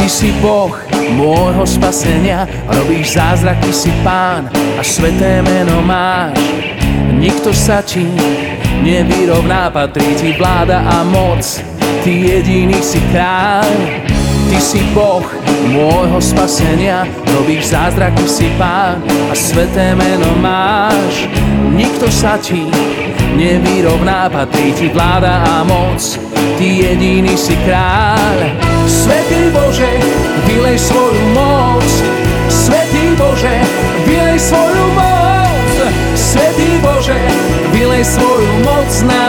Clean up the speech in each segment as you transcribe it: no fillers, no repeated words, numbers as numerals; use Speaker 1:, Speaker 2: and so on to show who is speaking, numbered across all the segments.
Speaker 1: si Boh môjho spasenia, robíš zázraky, si Pán a sveté meno máš. Nikto sa ti nevyrovná, patrí ti vláda a moc, ty jediný si kráľ. Ty si Boh môjho spasenia, robíš zázraky, si Pán a sveté meno máš. Nikto sa ti nevyrovná, patrí ti vláda a moc, ty jediný si kráľ. Svätý Bože, vylej svoju moc, Svätý Bože, vylej svoju moc, Svätý Bože, vylej svoju moc na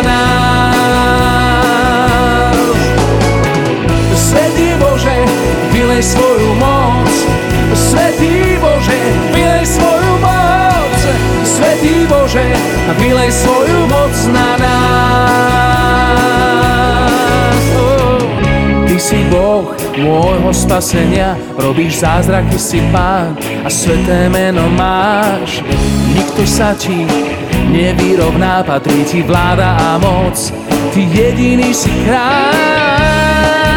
Speaker 1: nás. Svätý Bože, vylej svoju moc, Svätý Bože, vylej svoju moc, Svätý Bože, vylej svoju moc na nás. Ty si Boh môjho spasenia, robíš zázraky, si Pán a sveté meno máš. Nikto sa ti nevyrovná, patrí ti vláda a moc, ty jediný si kráľ.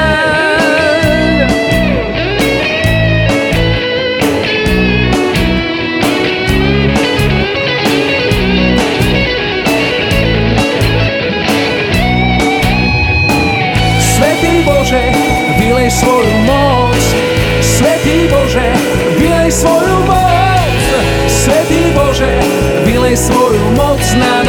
Speaker 1: Vylej svoju moc, Svätý Bože, vylej svoju moc, Svätý Bože, vylej svoju moc na